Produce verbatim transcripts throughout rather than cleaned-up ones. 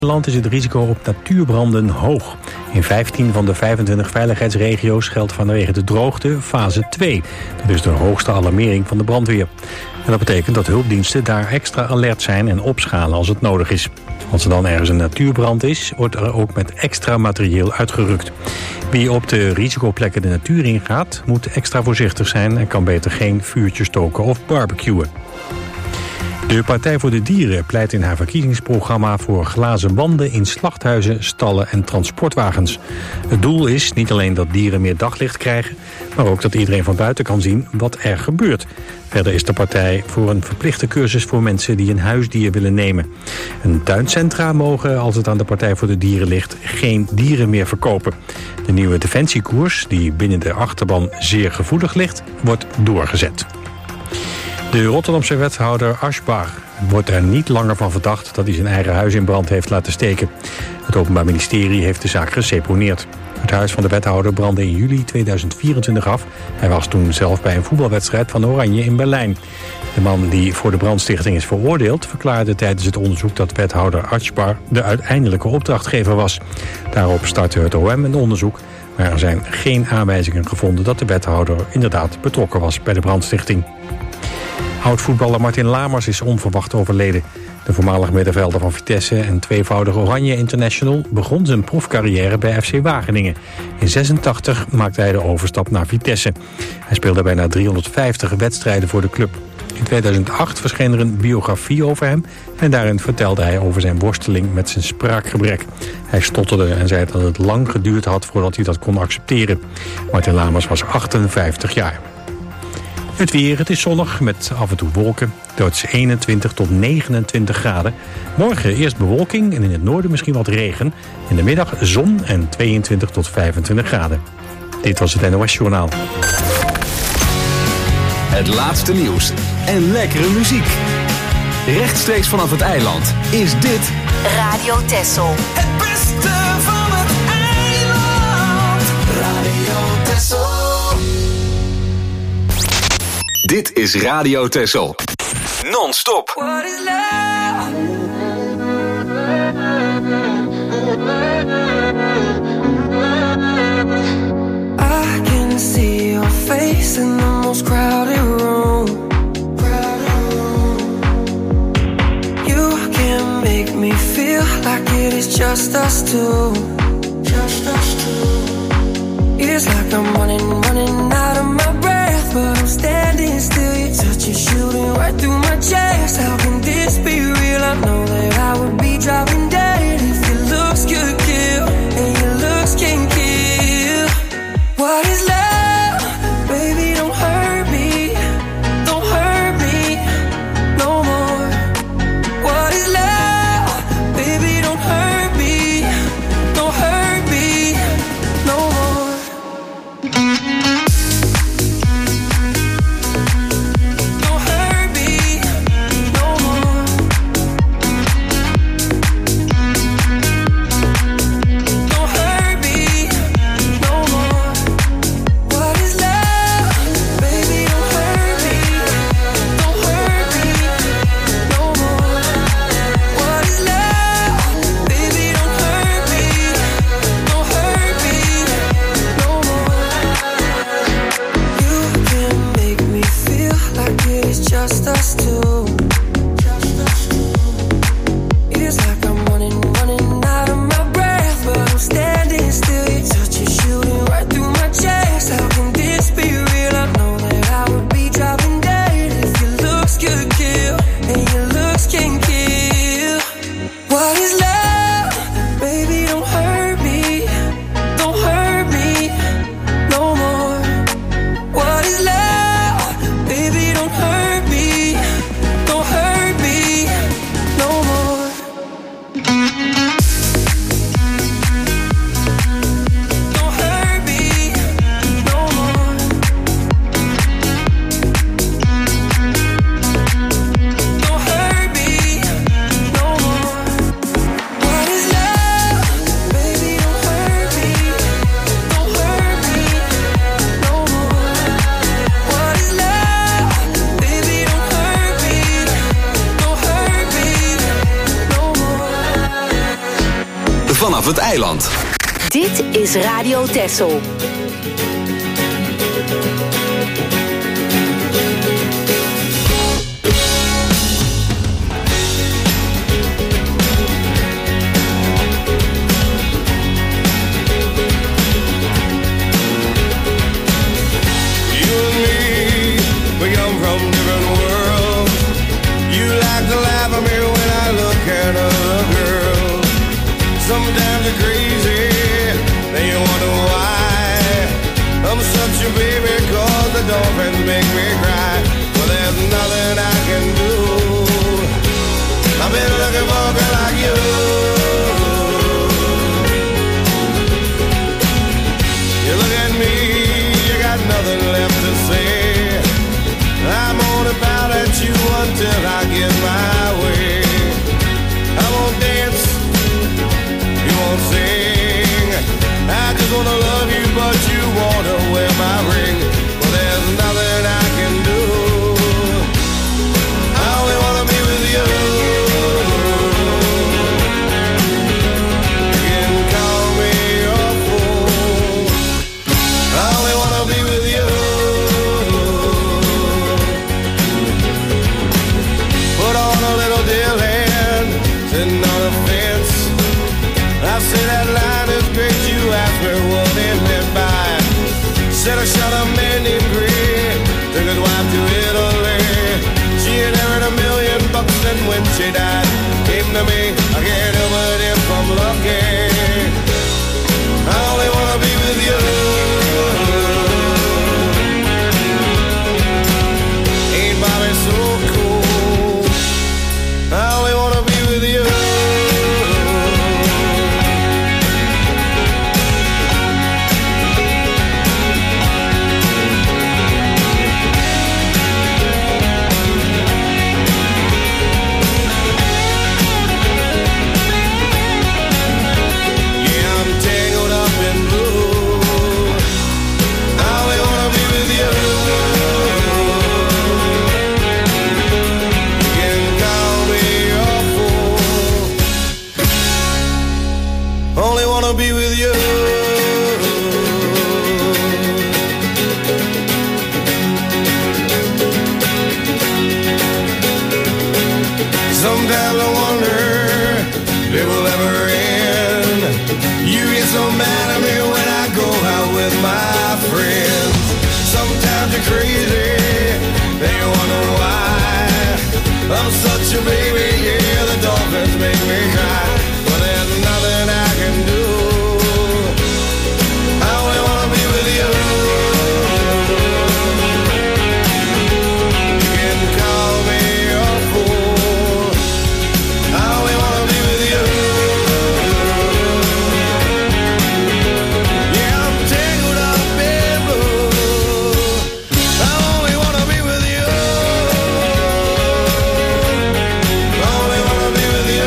Nederland is het risico op natuurbranden hoog. In vijftien van de vijfentwintig veiligheidsregio's geldt vanwege de droogte fase twee. Dat is de hoogste alarmering van de brandweer. En dat betekent dat hulpdiensten daar extra alert zijn en opschalen als het nodig is. Als er dan ergens een natuurbrand is, wordt er ook met extra materieel uitgerukt. Wie op de risicoplekken de natuur ingaat, moet extra voorzichtig zijn en kan beter geen vuurtje stoken of barbecuen. De Partij voor de Dieren pleit in haar verkiezingsprogramma voor glazen wanden in slachthuizen, stallen en transportwagens. Het doel is niet alleen dat dieren meer daglicht krijgen, maar ook dat iedereen van buiten kan zien wat er gebeurt. Verder is de partij voor een verplichte cursus voor mensen die een huisdier willen nemen. Een tuincentra mogen, als het aan de Partij voor de Dieren ligt, geen dieren meer verkopen. De nieuwe defensiekoers, die binnen de achterban zeer gevoelig ligt, wordt doorgezet. De Rotterdamse wethouder Aschbar wordt er niet langer van verdacht dat hij zijn eigen huis in brand heeft laten steken. Het Openbaar Ministerie heeft de zaak geseponeerd. Het huis van de wethouder brandde in juli tweeduizend vierentwintig af. Hij was toen zelf bij een voetbalwedstrijd van Oranje in Berlijn. De man die voor de brandstichting is veroordeeld verklaarde tijdens het onderzoek dat wethouder Aschbar de uiteindelijke opdrachtgever was. Daarop startte het O M een onderzoek, maar er zijn geen aanwijzingen gevonden dat de wethouder inderdaad betrokken was bij de brandstichting. Oud-voetballer Martin Lamers is onverwacht overleden. De voormalig middenvelder van Vitesse en tweevoudige Oranje International begon zijn profcarrière bij F C Wageningen. In zesentachtig maakte hij de overstap naar Vitesse. Hij speelde bijna driehonderdvijftig wedstrijden voor de club. In tweeduizend acht verscheen er een biografie over hem en daarin vertelde hij over zijn worsteling met zijn spraakgebrek. Hij stotterde en zei dat het lang geduurd had voordat hij dat kon accepteren. Martin Lamers was achtenvijftig jaar. Het weer, het is zonnig met af en toe wolken. Het is eenentwintig tot negenentwintig graden. Morgen eerst bewolking en in het noorden misschien wat regen. In de middag zon en tweeëntwintig tot vijfentwintig graden. Dit was het N O S Journaal. Het laatste nieuws en lekkere muziek. Rechtstreeks vanaf het eiland is dit Radio Texel. Het beste van het eiland. Radio Texel. Dit is Radio Texel. Non-stop. What is love? I can see your face in the most crowded room. You can make me feel like it is just us two. It's like I'm running, running out of my breath, but I'm standing still. Your touch is shooting right through my chest. How can this be real? I know that I would be dropping dead if your looks could kill, and your looks can kill. What is love? Baby, don't hurt me, don't hurt me no more. What is love? Baby, don't hurt me, don't hurt me no more. Just us two. It's like I'm running, running out of my breath, but I'm standing still. Your touch is shooting right through my chest. How can this be real? I know that I would be dropping dead if your looks could kill, and your looks can kill. What is love? Baby, don't hurt me, don't hurt me no more. What is love? Baby, don't hurt me, don't hurt me no more. Don't hurt me no more. Don't hurt me no more. What is love? Baby, don't hurt me, don't hurt me no more. What is love? Baby, don't hurt me, don't hurt me no more. vanaf het eiland. Dit is Radio Texel. Sometimes you're crazy, then you wonder why. I'm such a baby, cause the dolphins make me cry. Well, there's nothing I can do. I've been looking for a girl like you. You look at me, you got nothing left to say. I'm gonna bow at you until I get my way. I won't dance, you won't sing. I just wanna love you, but you wanna wear my ring. Well, there's nothing I can do. I only wanna be with you. You can call me a fool. I only wanna be with you. Put on a little deal hand, sitting on a fence. I say that line is great, you ask me what it meant by. Said I shot a man named Grey, took his wife to Italy. She inherited a million bucks and when she died, came to me, I can't help it if I'm lucky. I only wanna be with you. Ain't Bobby so cool? I only wanna be with you. Be with you. Sometimes I wonder if it will ever end. You get so mad at me when I go out with my friends. Sometimes you're crazy, then you wonder why. I'm such a baby, yeah, the dolphins make me cry. But there's nothing I can do. I only wanna be with you. You can call me a fool. I only wanna be with you. Yeah, I'm tangled up in blue. I only wanna be with you. I only wanna be with you.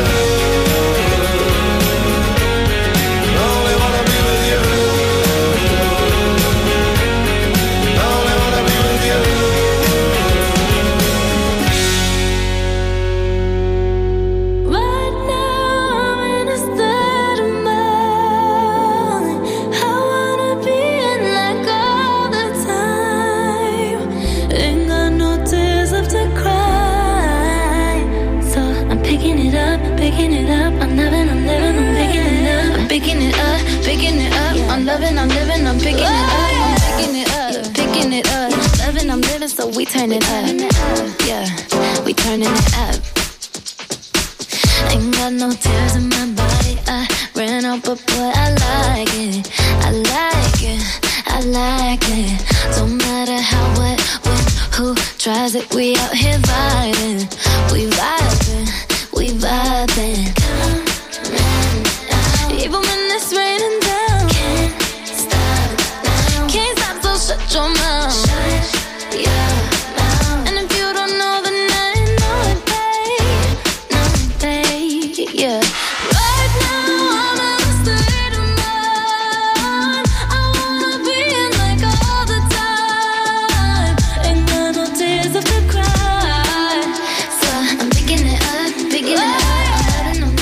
Loving, I'm living, I'm picking it up, I'm picking it up, yeah, picking it up. Loving, I'm living, so we turn it up, yeah, we turning it up. Ain't got no tears in my body, I ran out, but boy, I like it, I like it, I like it. Don't matter how, what, when, who tries it, we out here vibing, we vibing, we vibing. Even when it's raining down, can't stop now. Can't stop, so shut your mouth. Shut your mouth. And if you don't know, then I know it, babe. Know it, babe, yeah. Right now, I'm in a state of mind. I wanna be in like all the time. Ain't got no tears left to cry. So I'm picking it up, picking it up. I'm loving, I'm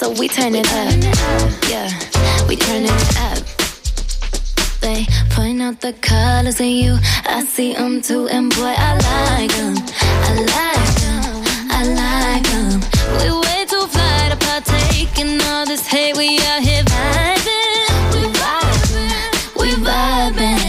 so we turn it up. Yeah, we turning it up. They point out the colors in you, I see them too, and boy, I like them. I like them, I like them. We way too fly to partake in all this hate. We out here vibing, we vibing, we vibing.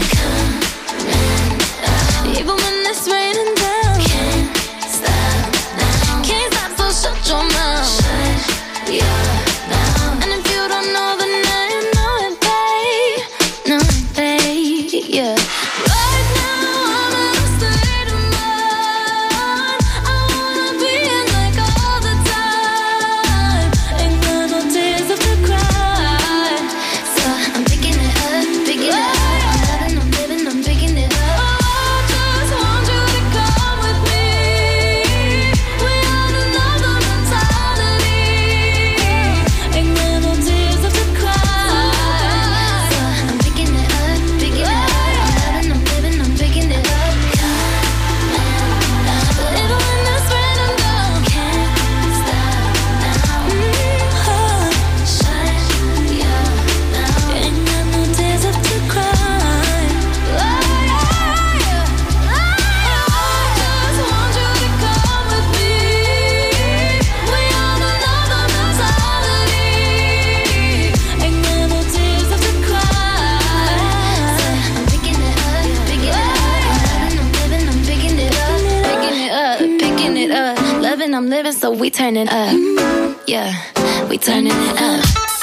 Even when it's raining down, can't stop now. Can't stop, so shut your mouth. Shut your mouth. And if you don't know, then now you know it, babe. Know it, babe. Yeah. Right now I'm in a state of mind. I wanna be in like all the time. Ain't got no tears left to cry. So I'm picking it up, picking it up. I'm loving, I'm living, I'm picking it up. I'm living, so we turn it up. Yeah, we turning it up.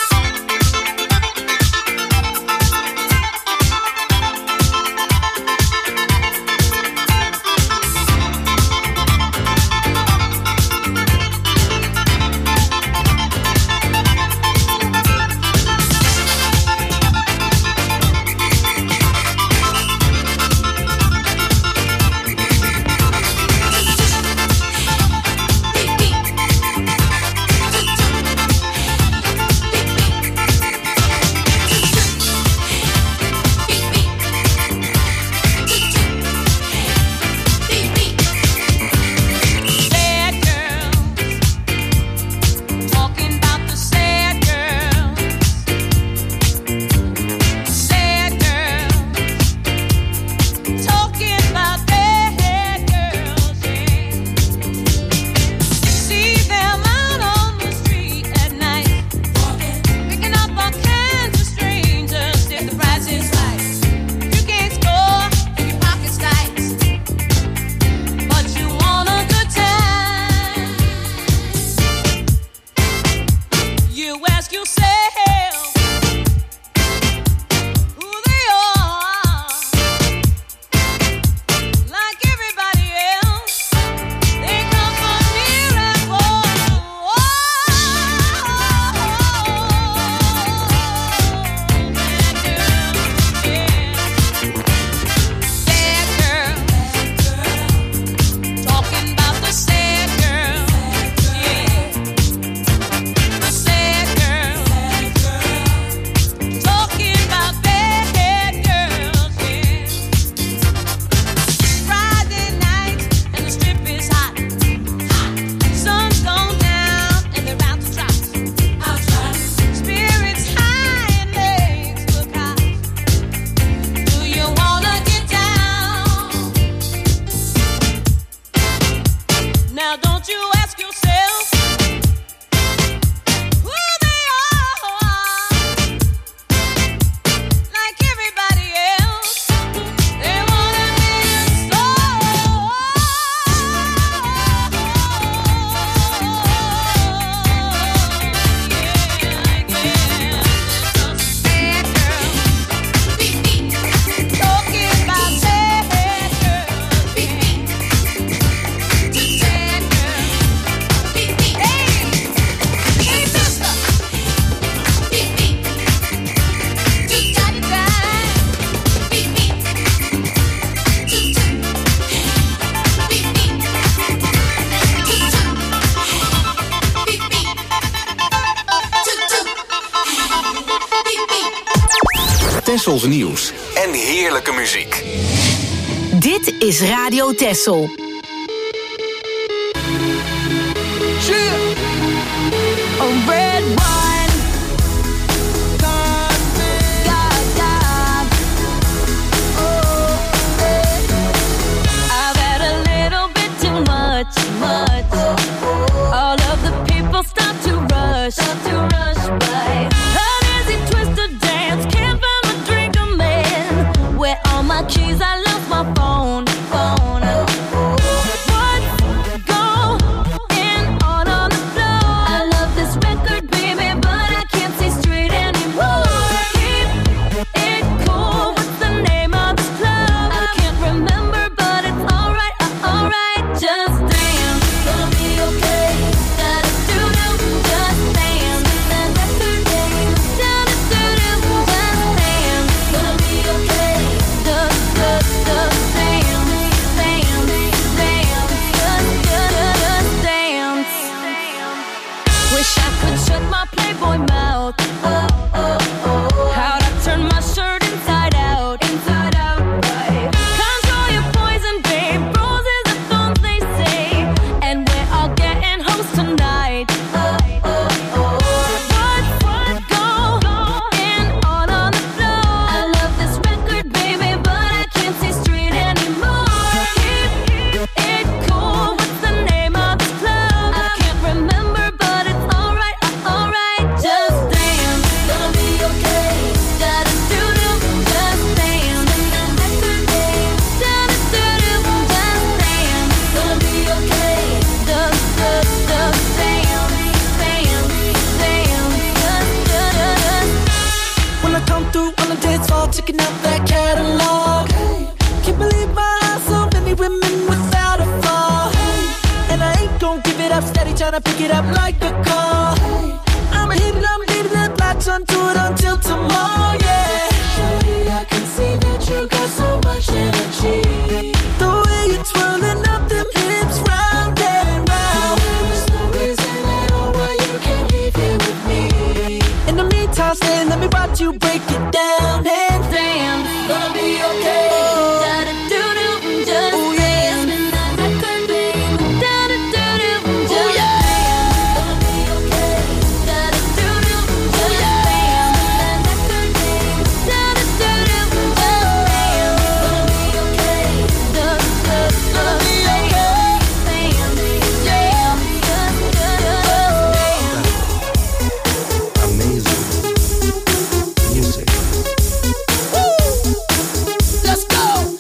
Tessels nieuws en heerlijke muziek. Dit is Radio Tessel. A red wine. checking out that catalog. Hey, can't believe my eyes, so many women without a flaw. Hey, and I ain't gon' give it up, steady tryna pick it up like a call. Hey, I'ma hit it, I'ma leave it, latch onto it until tomorrow, yeah. Shawty, I can see that you got so much energy. The way you're twirling up them hips round and round. There's no reason at all why you can't leave here with me. In the meantime, stay, let me watch you break it down. And damn, gonna be okay. Oh. Da-da-doo-doo, just oh, yeah. Spin that record, baby. Da-da-doo-doo, just oh, yeah. Gonna be okay. Da-da-doo-doo, just oh, yeah. Spin that record, baby. Da-da-doo-doo, just gonna be okay. Da-da-doo-doo, gonna be okay. Amazing music. Let's go.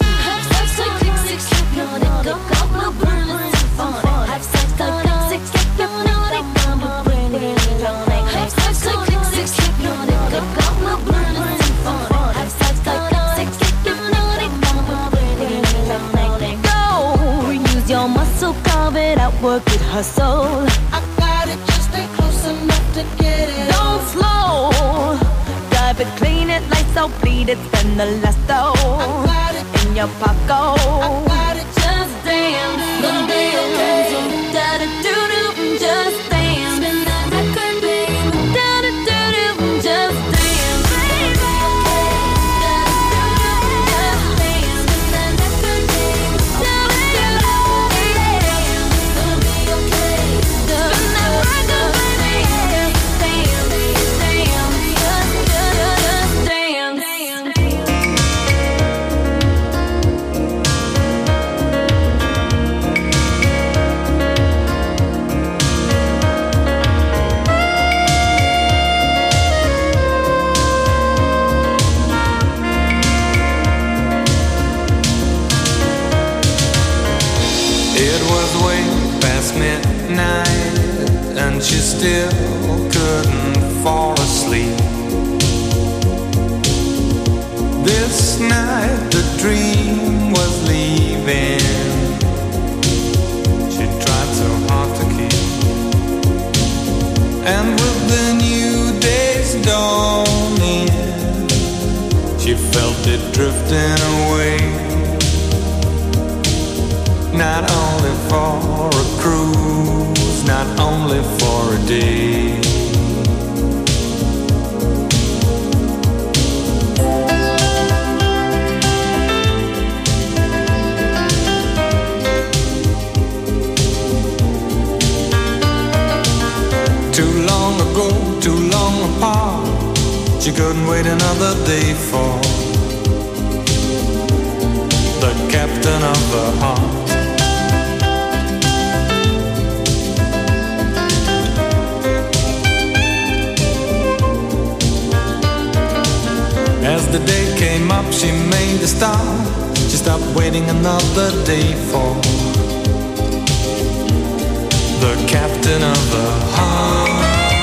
Go, use your muscle, carve it out, work it, hustle. I got it, just stay close enough to get it. Don't slow, drive it, clean it, lights out, bleed it, spend the last dough in your pocket. I got it, Just dance, gonna be okay. Da-da-doo-doo, just dance. Spin that record, baby. Da-da-doo-doo, just dance, baby. Da-da-doo-doo, just dance. Spin that record, baby. Da-da-doo-doo, gonna be okay. Spin that record, baby. Dance, dance, just, just, just dance. It was way past midnight, and she still couldn't fall asleep. This night the dream was leaving. She tried so hard to keep, and with the new day's dawning, she felt it drifting away. Not only for a cruise, not only for a day. Too long ago, too long apart, she couldn't wait another day for the captain of her heart. As the day came up, she made a start. She stopped waiting another day for the captain of the heart.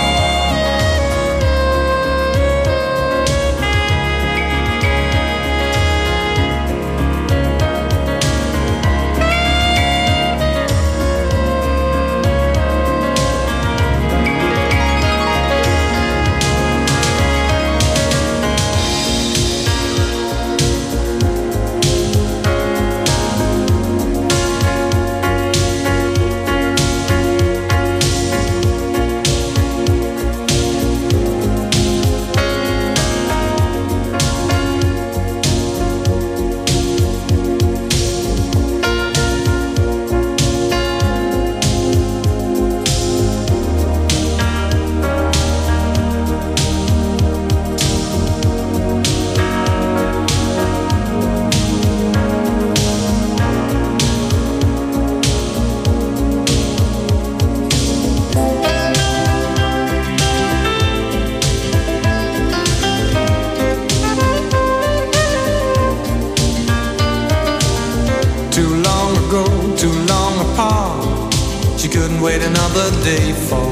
Wait another day for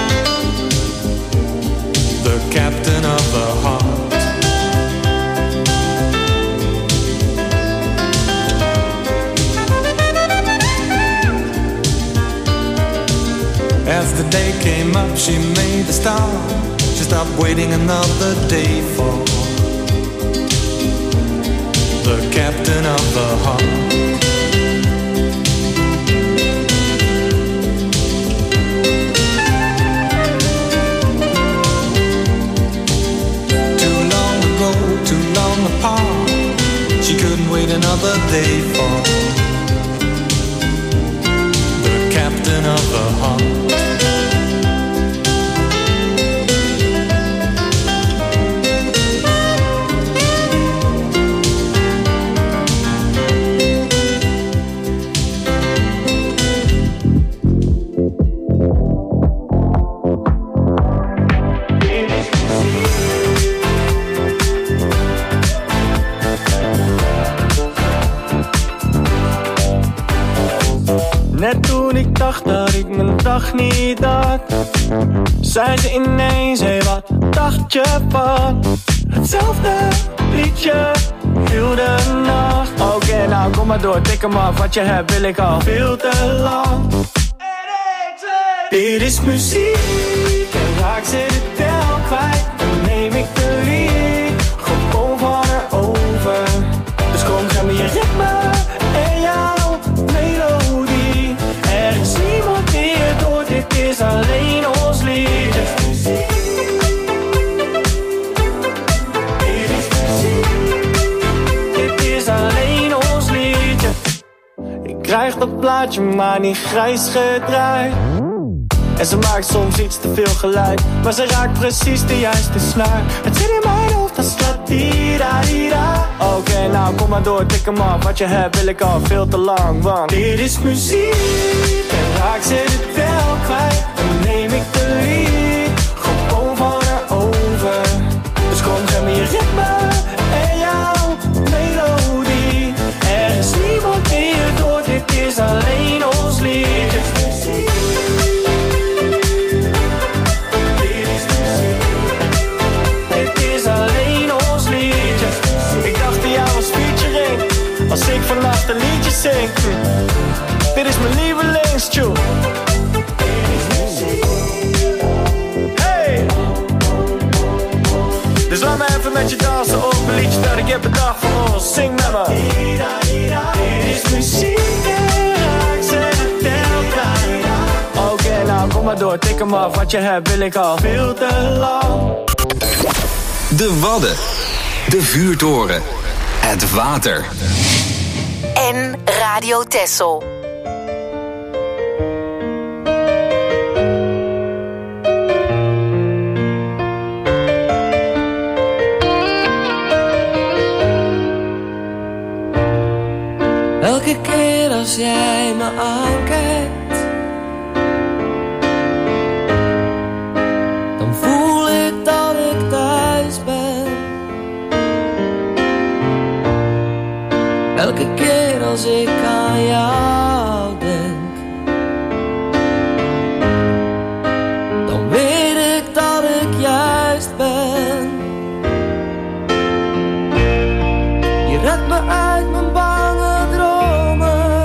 the captain of the heart. As the day came up, she made a stop. She stopped waiting another day for the captain of the heart. Too long ago, too long apart, she couldn't wait another day for the captain of the heart. Net toen ik dacht dat ik mijn dag niet had, zei ze ineens, hé, wat dacht je van hetzelfde liedje, heel de nacht. Oké, okay, nou kom maar door, tik hem af, wat je hebt wil ik al veel te lang. Dit is muziek, en raak ze de tel kwijt, dan neem ik de lead, gewoon van haar over. Dus kom, geef me je ritme en jouw melodie. Er is niemand meer door, dit is alleen ons lied. Dit is muziek, dit is alleen ons liedje. Ik krijg dat plaatje maar niet grijs gedraaid. En ze maakt soms iets te veel geluid, maar ze raakt precies de juiste snaar. Het zit in mijn hoofd, dat slaat di-da-di-da. Oké, okay, nou kom maar door, tik hem af, wat je hebt wil ik al veel te lang. Want dit is muziek, en raak ze de tel kwijt, dan neem ik de lead, gewoon van haar over. Dus kom, geef me je ritme en jouw melodie. Er is niemand meer door, dit is alleen ons lied. Als ik vannacht een liedje zing, dit is mijn lievelingstune. Hey! Dus laat me even met je dansen op een liedje dat ik heb bedacht voor ons. Zing met me. Dit is muziek en raak ze de tel kwijt. Oké, okay, nou kom maar door, tik hem af, wat je hebt wil ik al veel te lang. De Wadden, de vuurtoren, het water. En Radio Texel. Elke keer als jij me aankijkt, dan voel ik dat ik thuis ben. Elke keer als ik aan jou denk, dan weet ik dat ik juist ben. Je redt me uit mijn bange dromen,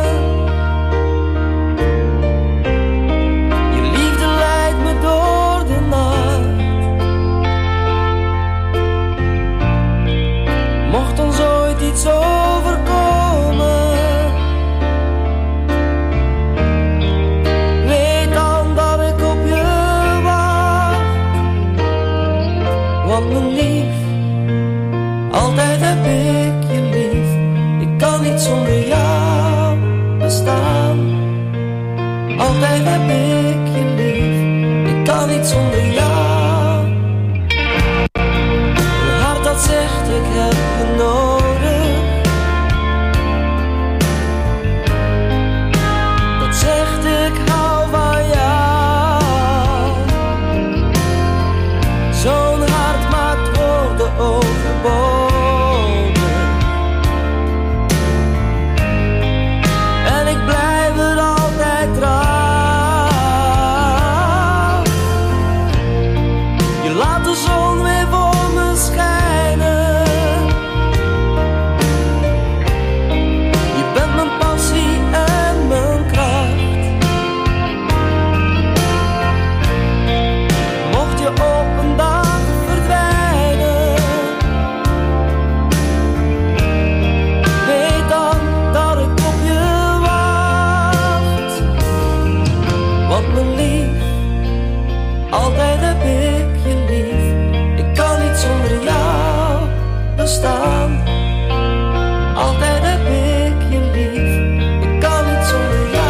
je liefde leidt me door de nacht. Mocht ons ooit iets overkomen, weet dan dat ik op je wacht. Want mijn lief, altijd heb ik je lief. Ik kan niet zonder jou bestaan. Altijd heb ik je lief. Ik kan niet zonder jou. Mijn hart dat zegt ik heb je nodig, dat zegt ik hou van jou. Zo'n hart maakt woorden overbodig, en ik blijf het altijd trouw. Want mijn lief, altijd heb ik je lief. Ik kan niet zonder jou bestaan. Altijd heb ik je lief. Ik kan niet zonder jou.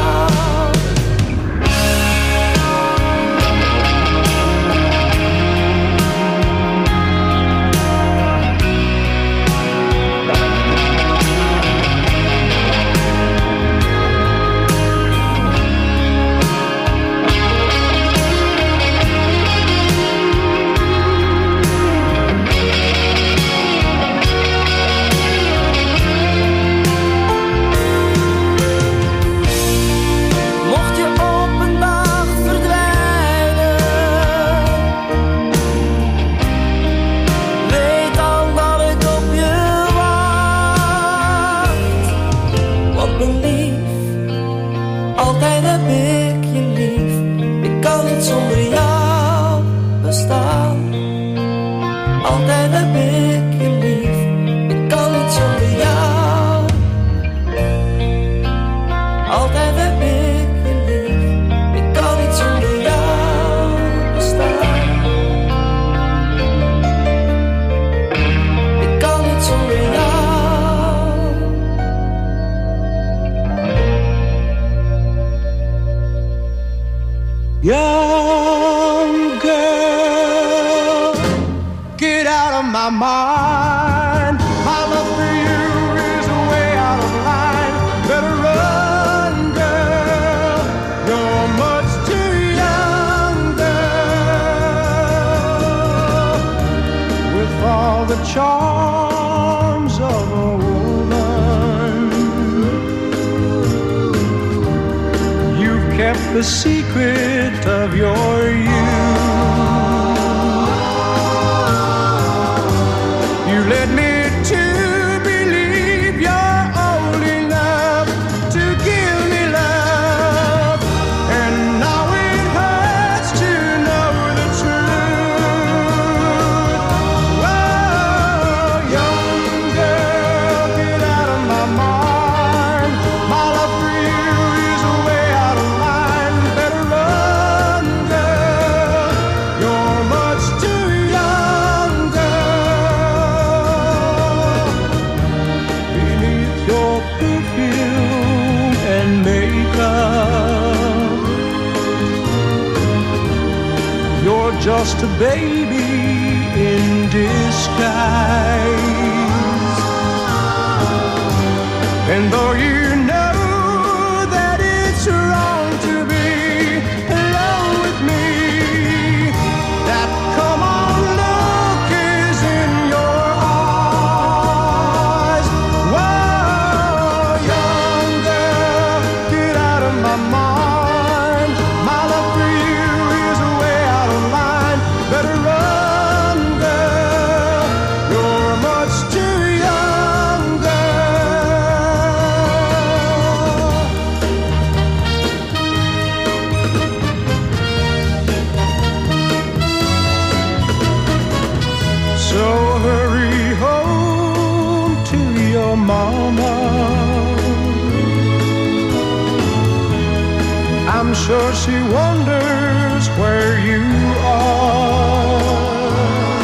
Young girl, get out of my mind. My love for you is way out of line. Better run, girl, you're much too young, girl. With all the charms of a woman, you've kept the secret of your youth. You led me to believe you're old enough to give me love, and now it hurts to know the truth. Oh, young girl, get out of my mind. My love for you is way out of line. Better run, girl, you're much too young, girl. Beneath your perfume and makeup, you're just a baby in disguise. And though you know that it's wrong to be alone with me, that come on look is in your eyes. Whoa, young girl, get out of my mind. My love for you is way out of line. Better run, girl, you're much too young, girl. So hurry home to your mama. I'm sure she wonders where you are.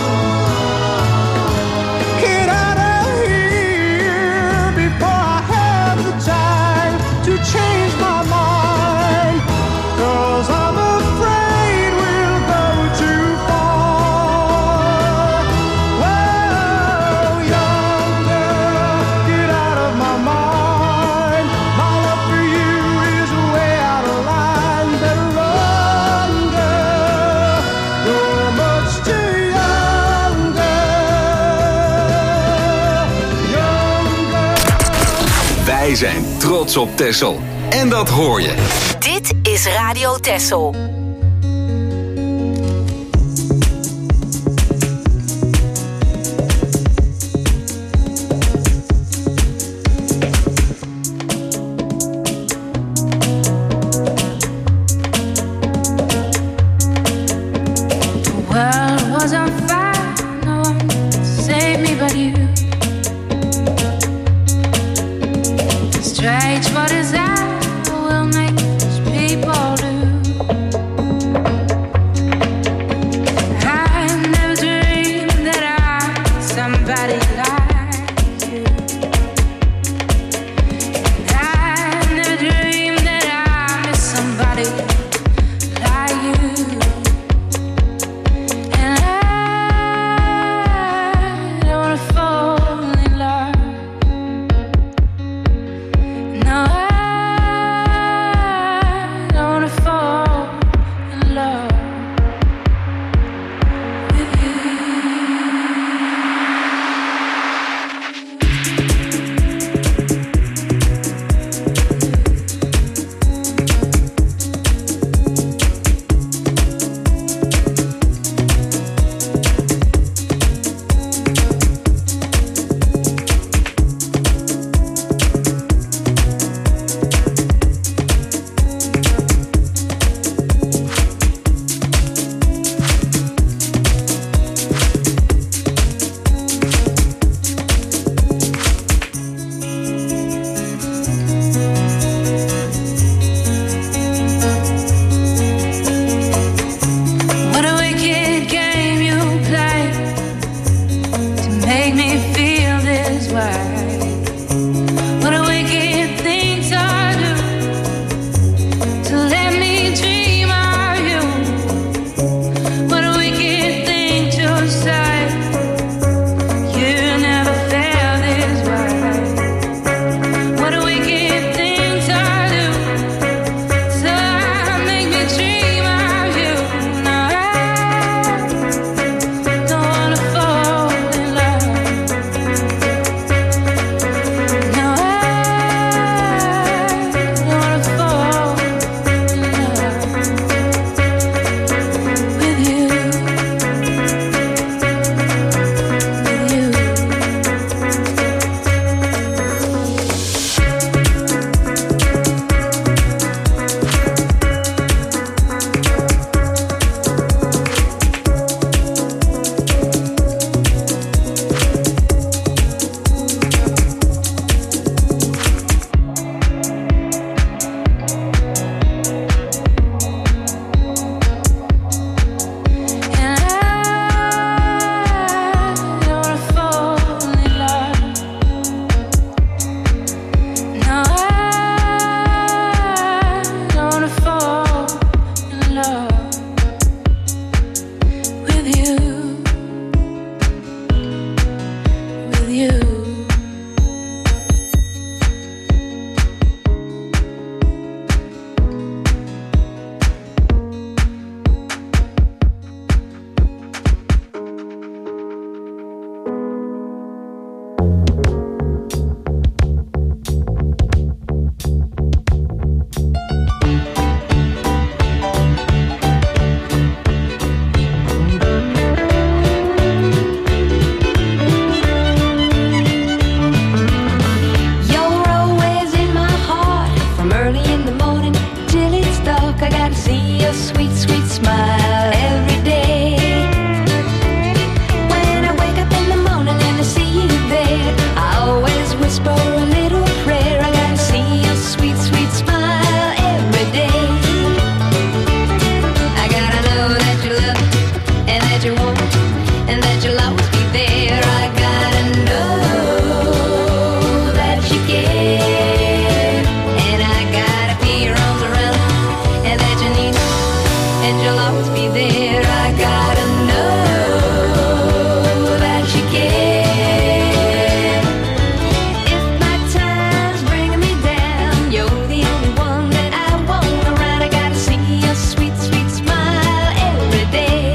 Get out of here before I have the time to change my mind, 'cause I'm afraid we'll go too far. Whoa, young girl, get out of my mind. My love for you is way out of line. Better run, girl, you're much too young, girl. Young girl. Wij zijn trots op Texel. En dat hoor je. Dit is Radio Texel. The world was on fire, no one to save me but you. Strange what is that will make these people do. smile every day. When I wake up in the morning and I see you there, I always whisper a little prayer. I gotta see your sweet, sweet smile every day. I gotta know that you love me and that you want me and that you'll always be there. I gotta know that you care, and I gotta be your arms around and that you need me and you'll always be there. I gotta know that you care. If my time's bringing me down, you're the only one that I want around. I gotta see your sweet, sweet smile every day.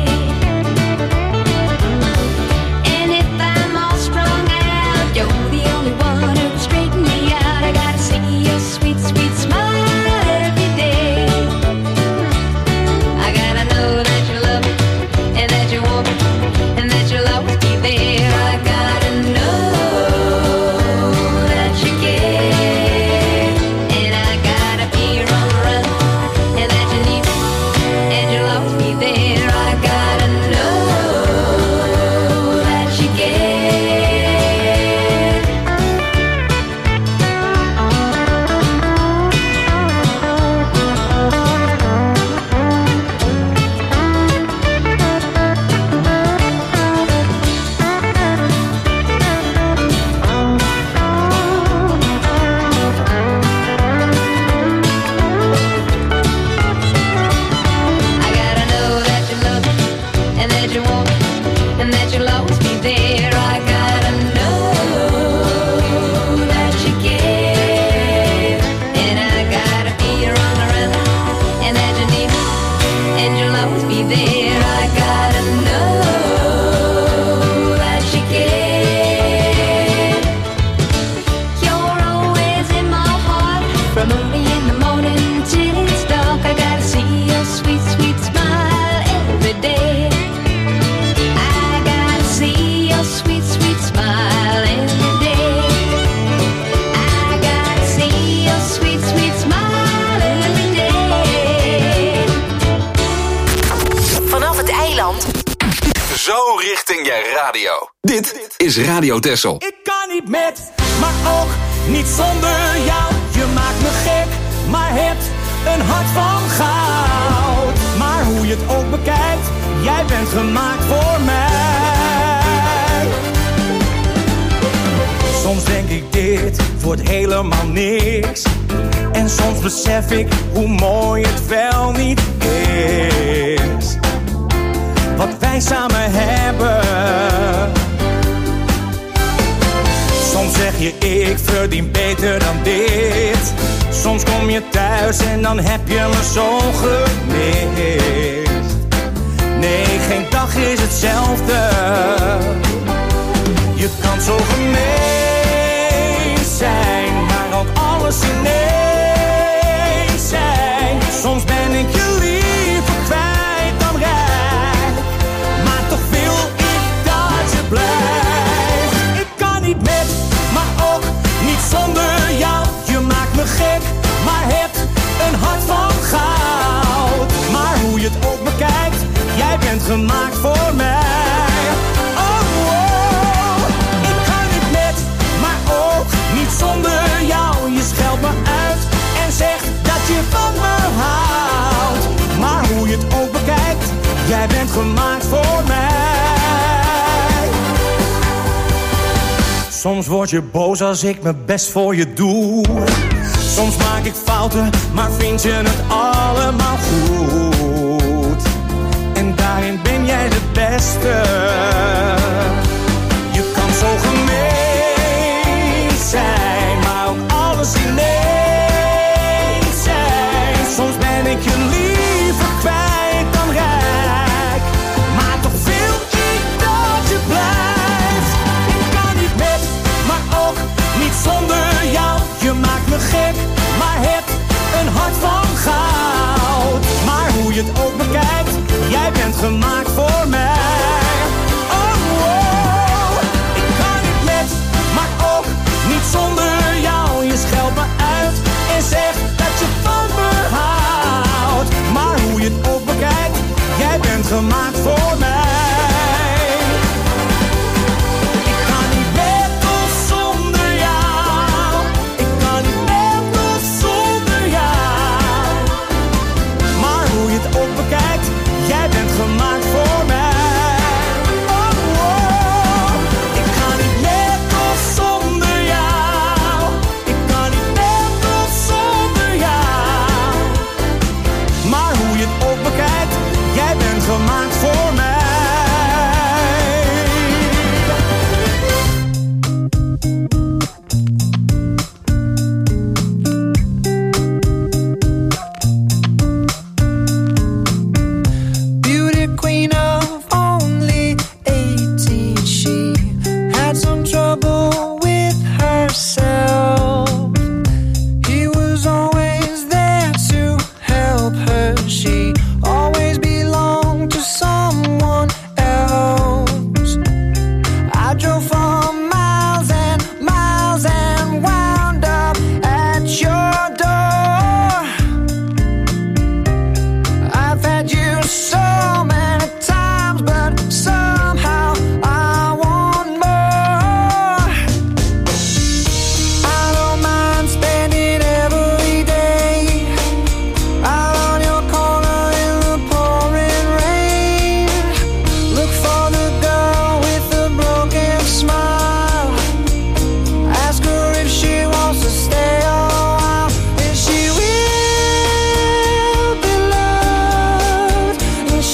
And if I'm all strung out, you're the only one who can straighten me out. I gotta see your sweet, sweet smile every day. I gotta know that you love me and that you want me and that you'll always be there. I gotta know that you care, and I gotta be your arm around and that you need me and you'll always be there. I gotta know that you care. I gotta know that you love me and that you want me and that you'll always be there. I gotta know that you care, and I gotta be your arm around and that you need me and you'll always be there. I gotta know that you care. You're always in my heart from early in the morning till it's dark. I gotta see your sweet, sweet smile every day. I gotta see your sweet, sweet smile every day. I gotta see your sweet, sweet smile every day. Vanaf het eiland. Zo richting je radio. Dit is Radio Texel. Ik kan niet met, maar ook niet zonder jou. Je maakt me gek, maar hebt een hart van goud. Maar hoe je het ook bekijkt, jij bent gemaakt voor mij. Soms denk ik dit wordt helemaal niks. En soms besef ik hoe mooi het wel niet is. Wat wij samen hebben. Soms zeg je ik verdien beter dan dit. Soms kom je thuis en dan heb je me zo gemist. Nee, geen dag is hetzelfde. Je kan zo gemeen zijn, maar ook alles ineens zijn. Soms ben ik je liever kwijt dan rijk, maar toch wil ik dat je blijft. Ik kan niet met, maar ook niet zonder jou. Je maakt me gek, maar hebt een hart van goud. Maar hoe je het ook bekijkt, jij bent gemaakt voor mij. Oh, oh, ik kan niet met, maar ook niet zonder jou. Je scheldt me uit en zegt dat je van me houdt. Maar hoe je het ook bekijkt, jij bent gemaakt voor mij. Soms word je boos als ik mijn best voor je doe. Soms maak ik fouten, maar vind je het allemaal goed. En daarin ben jij de beste. Je kan zo gemeen zijn, maar ook alles ineens zijn. Soms ben ik je liever kwijt dan rijk, maar toch wil ik dat je blijft. Ik kan niet met, maar ook niet zonder jou. Je maakt me gek, maar hebt een hart van goud. Maar hoe je het ook bekijkt, jij bent gemaakt voor mij. Oh, oh, ik kan niet met, maar ook niet zonder jou. Je scheldt me uit en zegt dat je van me houdt. Maar hoe je het ook bekijkt, bent gemaakt voor mij. Ik kan niet met of zonder jou. Ik kan niet met of zonder jou. Maar hoe je het ook bekijkt, jij bent gemaakt voor mij. Oh, oh. Ik kan niet met of zonder jou. Ik kan niet met of zonder jou. Maar hoe je het ook bekijkt, jij bent gemaakt voor mij. Beauty queen of only eighteen, she had some trouble with herself. He was always there to help her. She always belonged to someone else. I drove for miles and miles and wound up at your door. I've had you so many times, but somehow I want more. I don't mind spending every day out on your corner in the pouring rain. Look for the girl with the broken smile. Ask her if she wants to stay a while. And she will be loved, and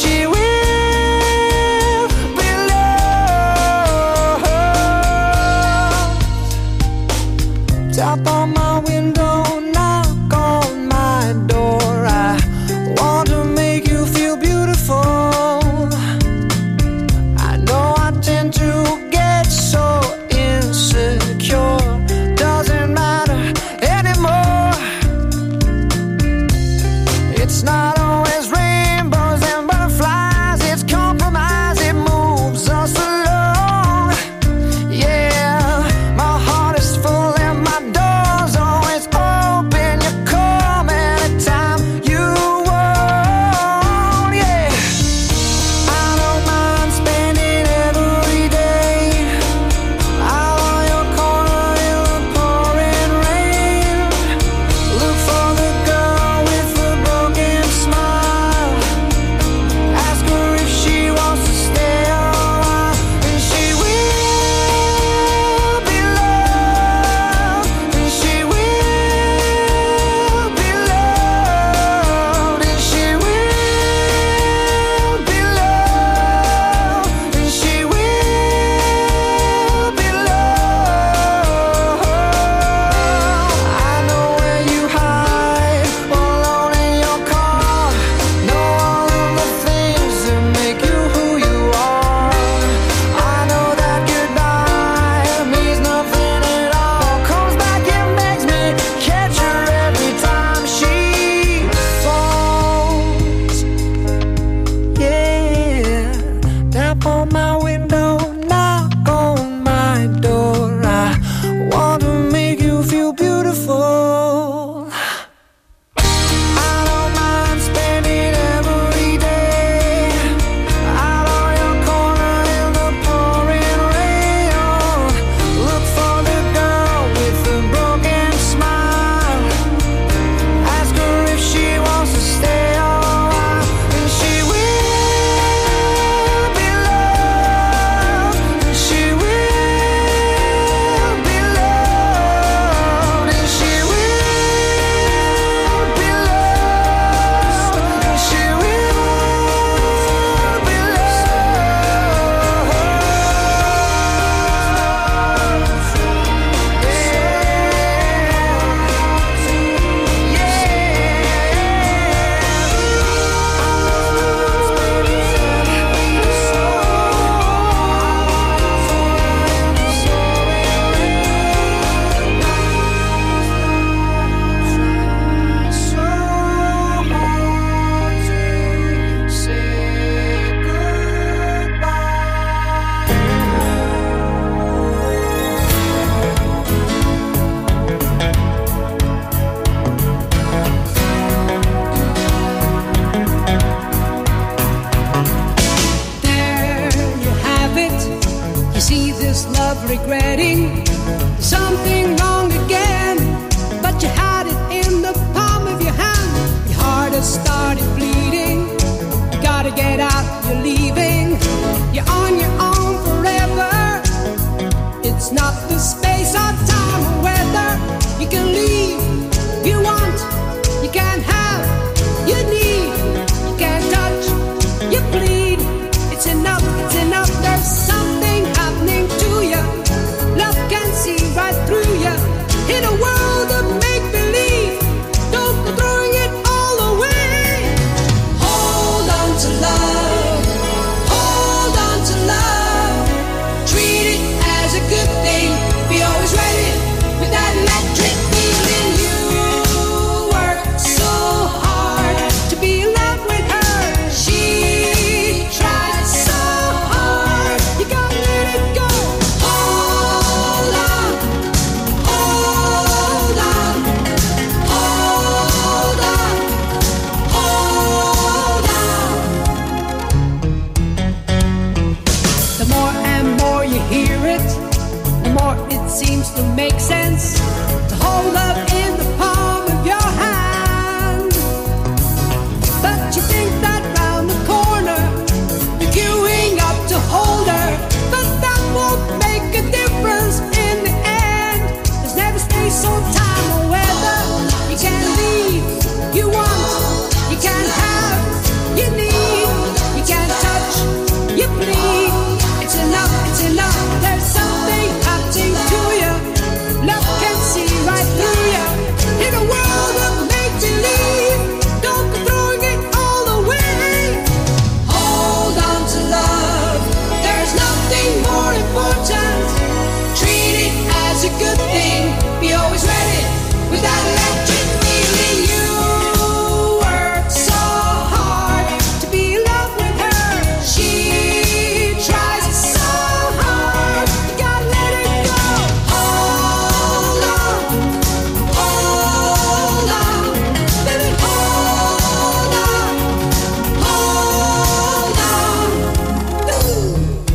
regretting something wrong again. But you had it in the palm of your hand. Your heart has started bleeding. You gotta get out, you're leaving. You're on your own forever. It's not the space or time or weather. You can leave, you want, you can't have, you need, you can't touch, you bleed. It's enough, it's enough, there's something happening to you. Love can see right through you. In a world of make-believe, don't go throwing it all away. Hold on to love, hold on to love. Treat it as a good thing, be always ready with that electric feeling. You work so hard to be in love with her. She tried so hard, you gotta let it go. Hold on, hold on, hold on, hold on. The more and more you hear it, the more it seems to make sense to hold up in the palm of your hand. But you think that round the corner you're queuing up to hold her, but that won't make a difference in the end. There's never space or time or weather. You can't leave, you want, you can't have, you need, you can't touch, you bleed. It's enough, it's enough, there's something happening to you. Love can see right through you. In a world of make-believe, don't go throwing it all away. Hold on to love, there's nothing more important. Treat it as a good thing, be always ready with that electric feeling. You work so hard to be in love with her. She tries so hard, you gotta let it go. Hold on, hold on, baby, hold on, hold on. Ooh.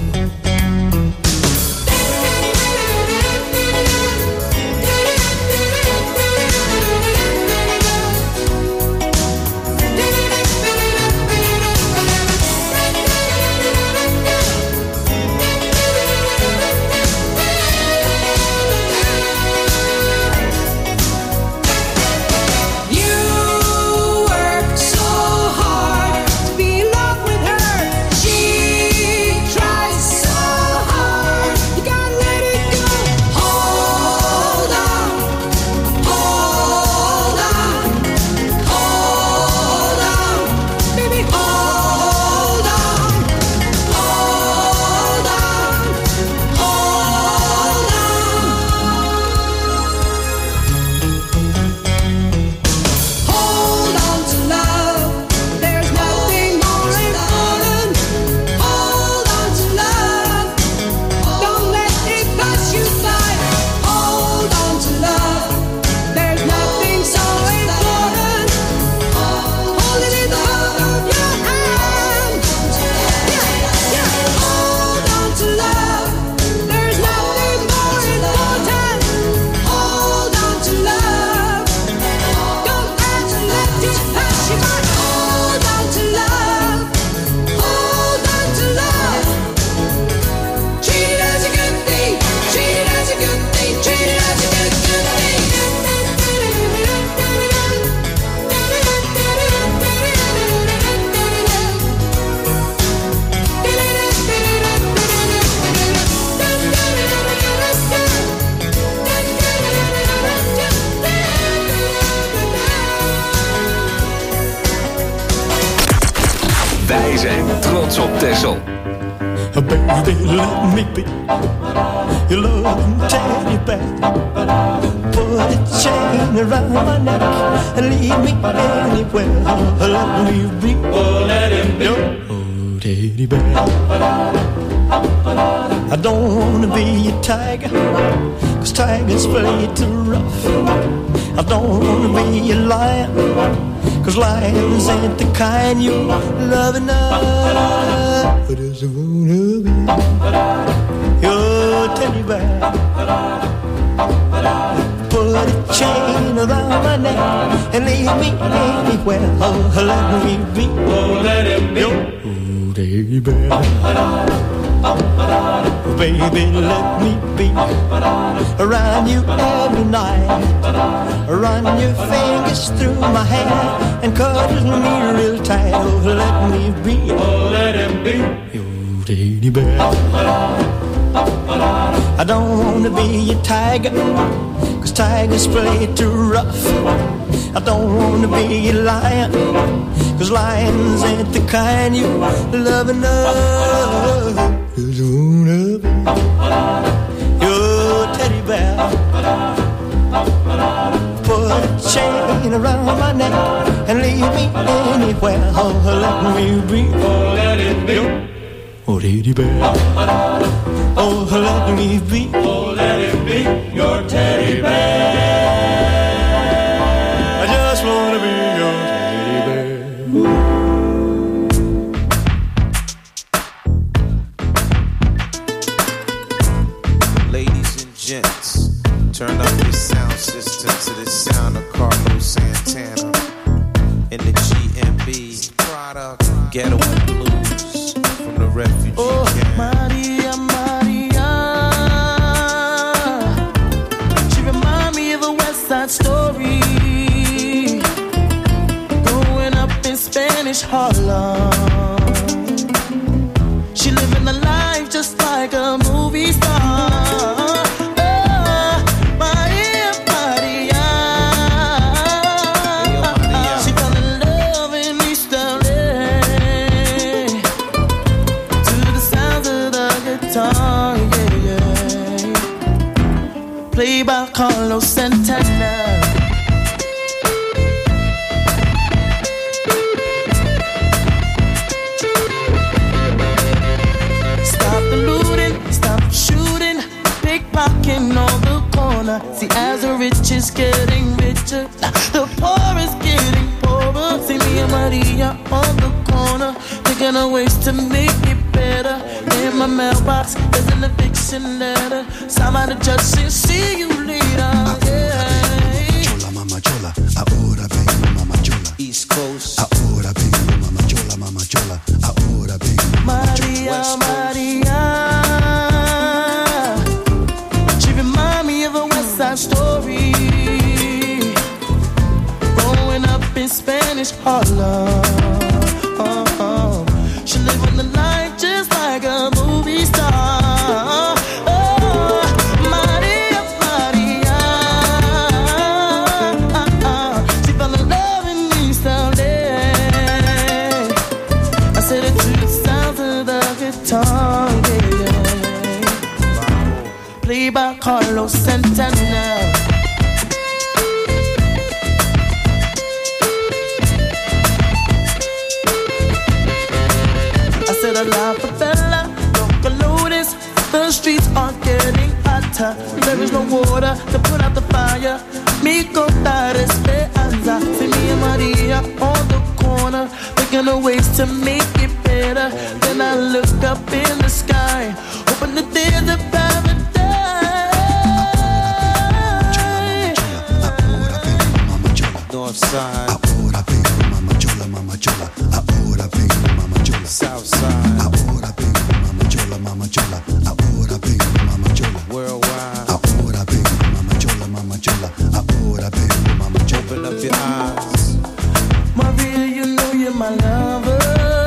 You work so hard to be in love with her. She tries so hard, you gotta let it go. Hold on, hold on, hold on, baby, hold on, hold on, hold on. Hold on to love, there's nothing more important. Hold on to love, don't let it pass you by. Hold on to love, there's nothing so important. Hold it in the palm of your hand. Yeah, yeah. Hold on to love, there's nothing more important. Hold on to love, don't have to let it pass you by. Hold on to love, hold on to love. Treat it as a good thing, treat it as a good thing, treat it as a good, good thing. Wij zijn trots op Texel. Baby, let me be your loving teddy bear. Put a chain around my neck and lead me anywhere. Let me be, oh, let him be your oh, teddy bear. I don't wanna be a tiger, 'cause tigers play too rough. I don't wanna be a lion, 'cause lions ain't the kind you love enough. But I just wanna be your teddy bear. Put a chain around my neck and leave me anywhere. Oh, let me be. Oh, let him be. Your teddy bear. Baby, let me be around you every night. Run your fingers through my hair and cuddle me real tight. Oh, let me be. Oh, let him be. Your teddy bear. I don't wanna be a tiger, 'cause tigers play too rough. I don't wanna be a lion, 'cause lions ain't the kind you love enough. Just wanna be your teddy bear. Put a chain around my neck and leave me anywhere. Oh, let me be. Oh, let it be. Oh, teddy bear. Oh, let me be. Oh, let it be your teddy bear. I just wanna be your teddy bear. Ladies and gents, turn up your sound system to the sound of Carlos Santana in the G M B product Ghetto and Blues from the refugee oh, camp. Maria, Maria, she remind me of a West Side Story, growing up in Spanish Harlem. She living a life just like a movie star. Played by Carlos Santana. Stop the looting, stop the shooting, pickpocketing on the corner. See, as the rich is getting richer, the poor is getting poorer. See me and Maria on the corner, thinking of ways to make it better. In my mailbox, there's an eviction letter. Somebody just said, see you later. Yeah. Chola, mama chola, ahora vengo, mama chola. East Coast. Ahora vengo, mama chola, mama chola. Ahora vengo, mama Maria, Maria. She remind me of a West Side Story, growing up in Spanish Harlem. Oh, oh. She living the life just like a movie star. Oh, Maria, Maria. She fell in love in East L A. I said it to the sound of the guitar, yeah. Played by Carlos Santana. A la favela, local notice, the streets are getting hotter. There is no water to put out the fire. Mi contar esperanza. See me and Maria on the corner, thinking of ways to make it better. Then I look up in the sky, hoping that there's a paradise. North side. Ahora vengo, mama chola, mama chola. Ahora vengo, mama chola. South side. Ahora vengo, mama chola, mama chola. Ahora vengo, mama chola. Worldwide. Ahora vengo, mama chola, mama chola. Ahora vengo, mama chola. Open up your eyes. Maria, you know you're my lover.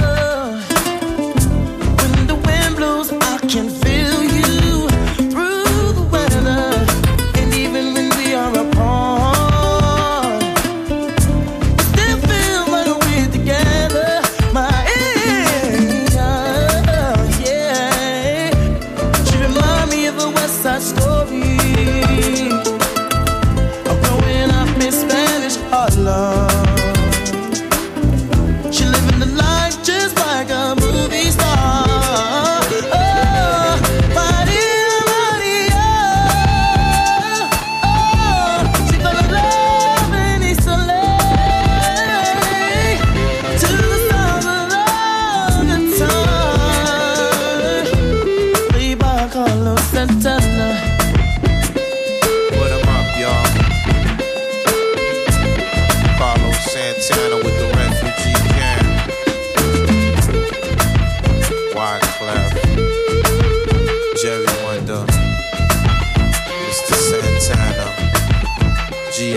When the wind blows, I can feel you through the weather. And even when we are apart,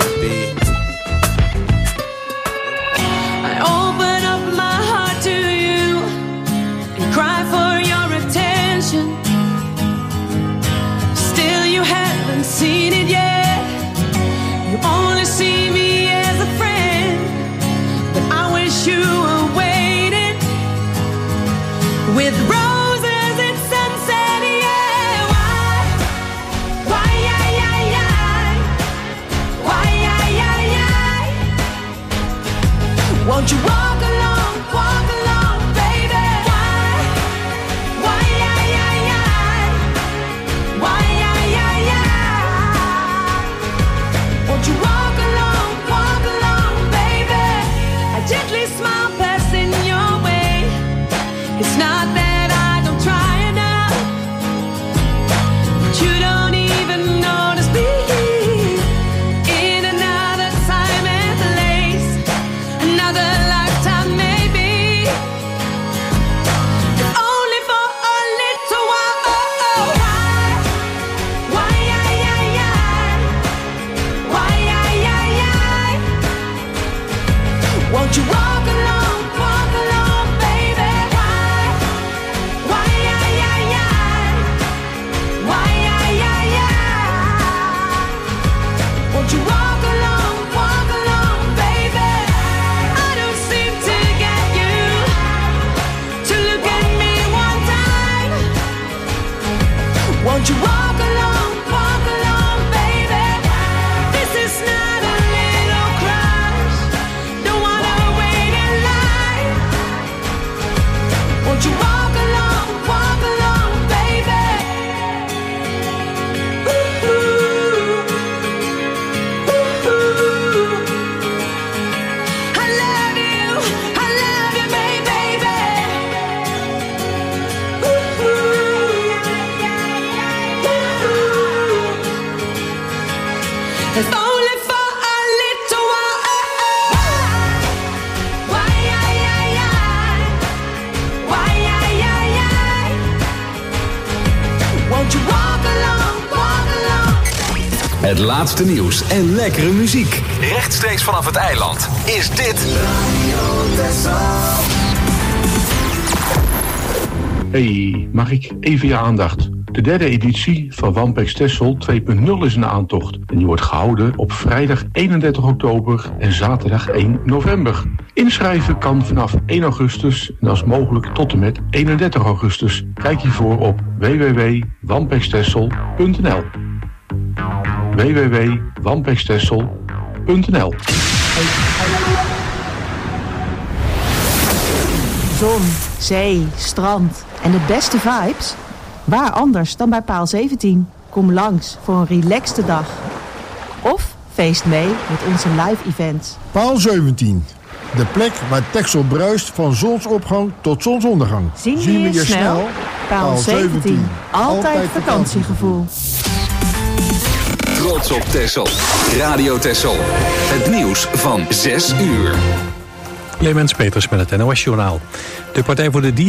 B. I open up my heart to you and cry for your attention. Still you haven't seen it yet. You only see me as a friend, but I wish you were waiting with roses and sunset. Yeah, why, why, yeah, yeah, yeah, why, yeah, yeah, yeah. Won't you walk along, walk along, baby? Why, why, yeah, yeah, yeah, why, yeah, yeah, yeah. Won't you walk along, walk along, baby? I gently smile passing your way. It's not that I don't try enough, but you don't even notice me. In another time and place, another lifetime maybe, if only for a little while. Oh, oh. Why, why, yeah, yeah, yeah, why, yeah, yeah, yeah. Won't you walk along, walk along, baby? Why, why, yeah, yeah, yeah, why, yeah, yeah, yeah. Won't you walk along, walk along, baby? I don't seem to get you to look at me one time. Won't you walk along, walk along, baby? This is not a little crush. Don't wanna wait in line. Won't you walk along, walk along, baby? Ooh, ooh, ooh. I love you, I love you, baby, baby. Ooh, ooh. If only for a little while. Why, yeah, yeah, yeah. Why, yeah, yeah, yeah. Won't you walk along, walk along? Het laatste nieuws en lekkere muziek. Rechtstreeks vanaf het eiland is dit Hey, mag ik even je aandacht? De derde editie van Wampex Texel twee punt nul is een aantocht. En die wordt gehouden op vrijdag eenendertig oktober en zaterdag één november. Inschrijven kan vanaf één augustus en als mogelijk tot en met eenendertig augustus. Kijk hiervoor op w w w punt wampex texel punt n l. w w w punt wampex texel punt n l. Zon, zee, strand en de beste vibes? Waar anders dan bij Paal zeventien? Kom langs voor een relaxte dag. Of feest mee met onze live events. Paal zeventien. De plek waar Texel bruist van zonsopgang tot zonsondergang. Zien we je snel? Paal zeventien. Altijd vakantiegevoel. Trots op Texel. Radio Texel. Het nieuws van zes uur. Clemens Peters met het N O S Journaal. De Partij voor de Dieren